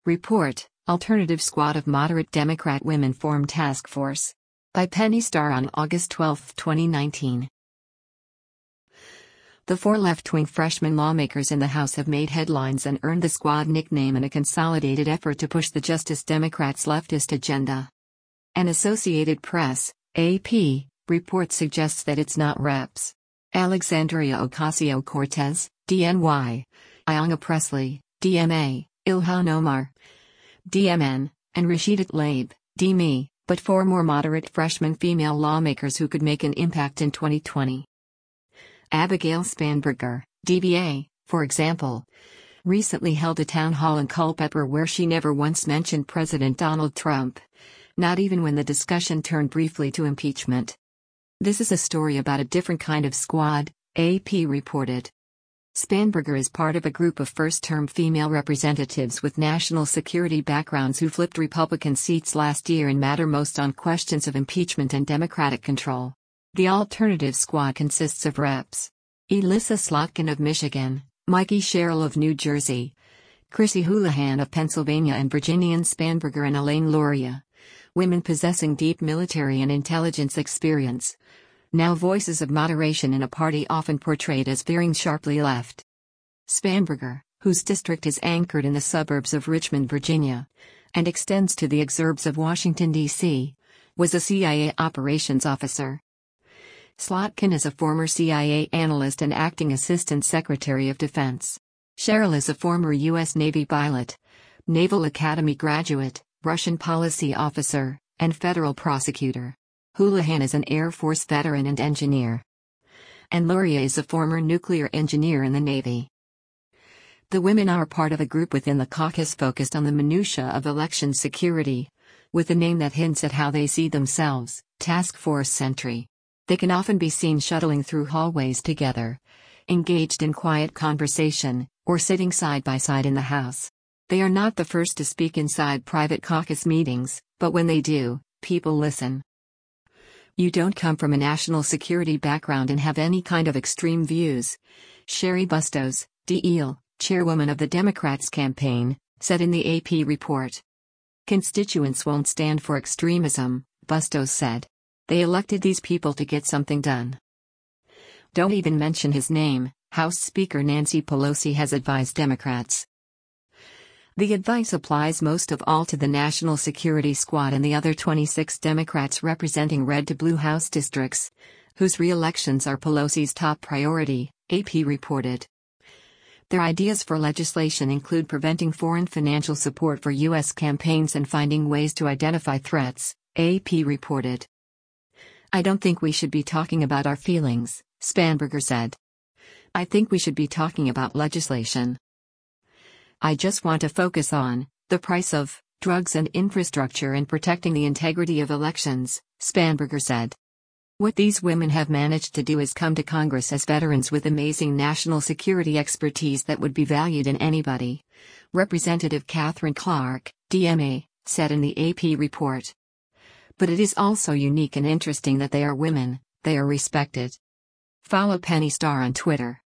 Report, Alternative Squad of Moderate Democrat Women Form Task Force. By Penny Starr on August 12, 2019. The four left-wing freshman lawmakers in the House have made headlines and earned the squad nickname in a consolidated effort to push the Justice Democrats' leftist agenda. An Associated Press, AP, report suggests that it's not Reps. Alexandria Ocasio-Cortez, DNY, Ayanna Pressley, DMA, Ilhan Omar, DMN, and Rashida Tlaib, DME, but four more moderate freshman female lawmakers who could make an impact in 2020. Abigail Spanberger, DBA, for example, recently held a town hall in Culpeper where she never once mentioned President Donald Trump, not even when the discussion turned briefly to impeachment. This is a story about a different kind of squad, AP reported. Spanberger is part of a group of first-term female representatives with national security backgrounds who flipped Republican seats last year and matter most on questions of impeachment and Democratic control. The alternative squad consists of Reps. Elissa Slotkin of Michigan, Mikey Sherrill of New Jersey, Chrissy Houlihan of Pennsylvania, and Virginian Spanberger and Elaine Luria, women possessing deep military and intelligence experience. Now voices of moderation in a party often portrayed as veering sharply left. Spanberger, whose district is anchored in the suburbs of Richmond, Virginia, and extends to the exurbs of Washington, D.C., was a CIA operations officer. Slotkin is a former CIA analyst and acting Assistant Secretary of Defense. Sherrill is a former U.S. Navy pilot, Naval Academy graduate, Russian policy officer, and federal prosecutor. Houlihan is an Air Force veteran and engineer. And Luria is a former nuclear engineer in the Navy. The women are part of a group within the caucus focused on the minutiae of election security, with a name that hints at how they see themselves, Task Force Sentry. They can often be seen shuttling through hallways together, engaged in quiet conversation, or sitting side by side in the House. They are not the first to speak inside private caucus meetings, but when they do, people listen. You don't come from a national security background and have any kind of extreme views, Sherry Bustos, DEL, chairwoman of the Democrats' campaign, said in the AP report. Constituents won't stand for extremism, Bustos said. They elected these people to get something done. Don't even mention his name, House Speaker Nancy Pelosi has advised Democrats. The advice applies most of all to the National Security Squad and the other 26 Democrats representing red to blue House districts, whose re-elections are Pelosi's top priority, AP reported. Their ideas for legislation include preventing foreign financial support for U.S. campaigns and finding ways to identify threats, AP reported. I don't think we should be talking about our feelings, Spanberger said. I think we should be talking about legislation. I just want to focus on the price of drugs and infrastructure and protecting the integrity of elections, Spanberger said. What these women have managed to do is come to Congress as veterans with amazing national security expertise that would be valued in anybody, Representative Catherine Clark, DMA, said in the AP report. But it is also unique and interesting that they are women, they are respected. Follow Penny Starr on Twitter.